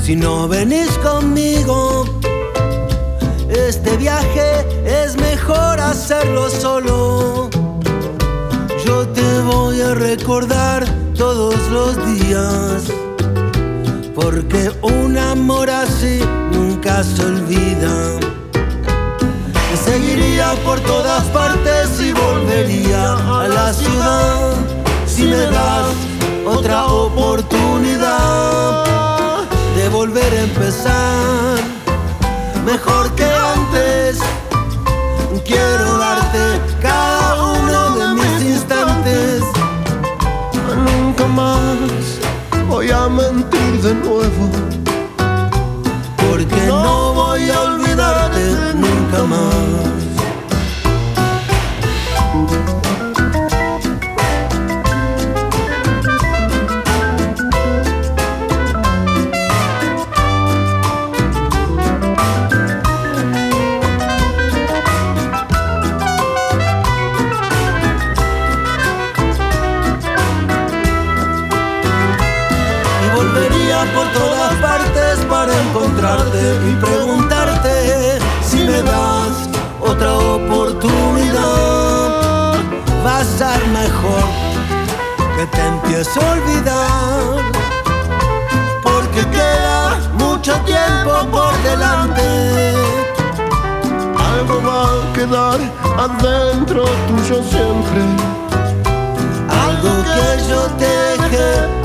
Si no venís conmigo, este viaje es mejor hacerlo solo. Yo te voy a recordar todos los días, porque un amor así nunca se olvida. Te seguiría por todas partes y volvería a la ciudad si me das otra oportunidad de volver a empezar mejor que antes. Quiero darte cada uno de mis instantes. Nunca más voy a mentir de nuevo, porque no voy a olvidarte nunca más. Por todas partes para encontrarte y preguntarte si me das otra oportunidad. Va a ser mejor que te empieces a olvidar, porque queda mucho tiempo por delante. Algo va a quedar adentro tuyo siempre, algo que yo te dejé